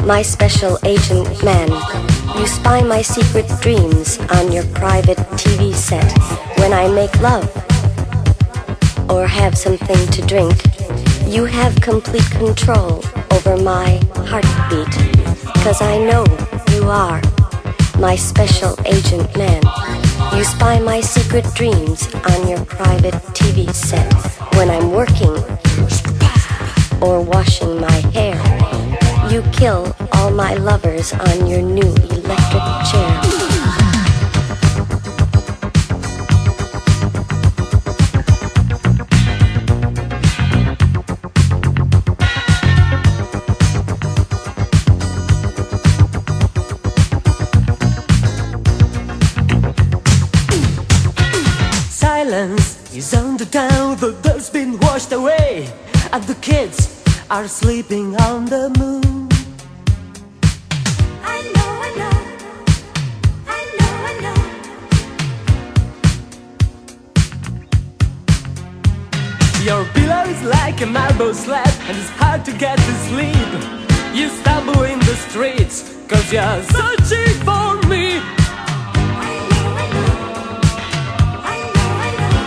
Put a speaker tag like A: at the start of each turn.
A: My special agent man. You spy my secret dreams on your private TV set. When I make love or have something to drink, you have complete control over my heartbeat. 'Cause I know you are my special agent man. You spy my secret dreams on your private TV set. When I'm working or washing my hair, you kill all my lovers on your new electric chair.
B: Silence is on the town, the dirt's been washed away, and the kids are sleeping on the moon.
C: I know, I know, I know, I know.
B: Your pillow is like a marble slab, and it's hard to get to sleep. You stumble in the streets, 'cause you're searching for me.
C: I know, I know, I know, I know.